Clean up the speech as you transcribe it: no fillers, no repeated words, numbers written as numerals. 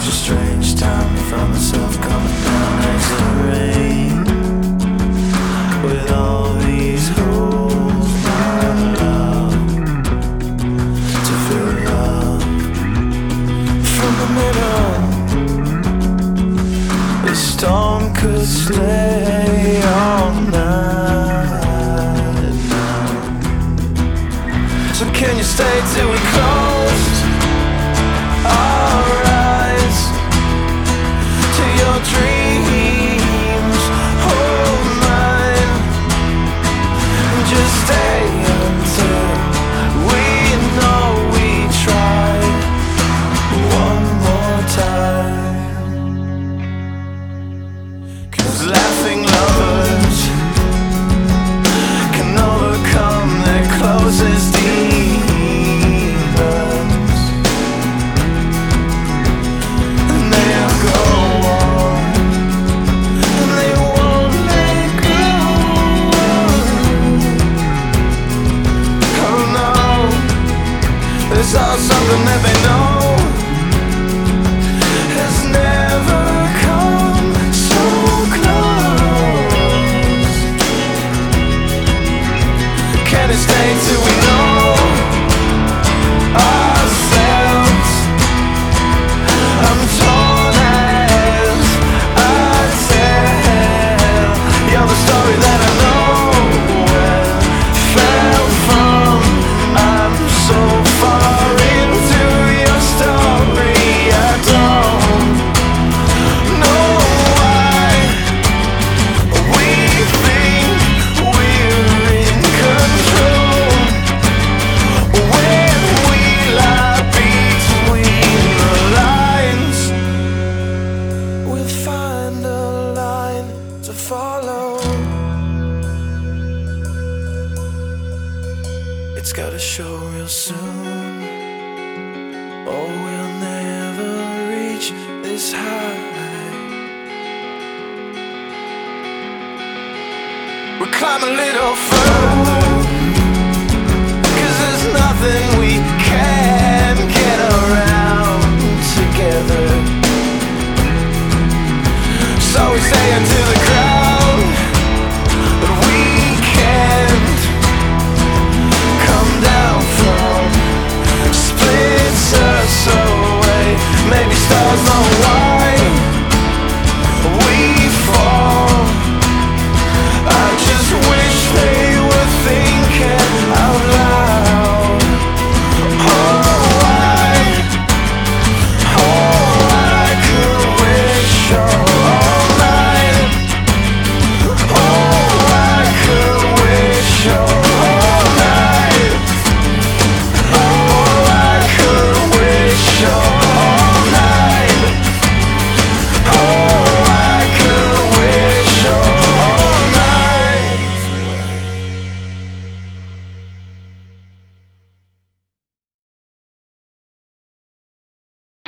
a strange time. Found myself coming down as the rain, with all these holes, my love, to fill up. From the middle, the storm could stay all night now. So can you stay till we close our eyes to your dreams? Hold mine, just stay until we know we tried one more time. 'Cause laughing lovers can overcome their closest demons, and they'll go on, and they won't let go. Oh no, it's all something that they know has never come so close. Can it stay till we know ourselves? I'm torn as I tell. You're the story that I know and fell from. I'm so far into your story, I don't know why we think we're in control when we lie between the lines. We'll find a line to follow. It's gotta show real soon, or we'll never reach this high. We'll climb a little further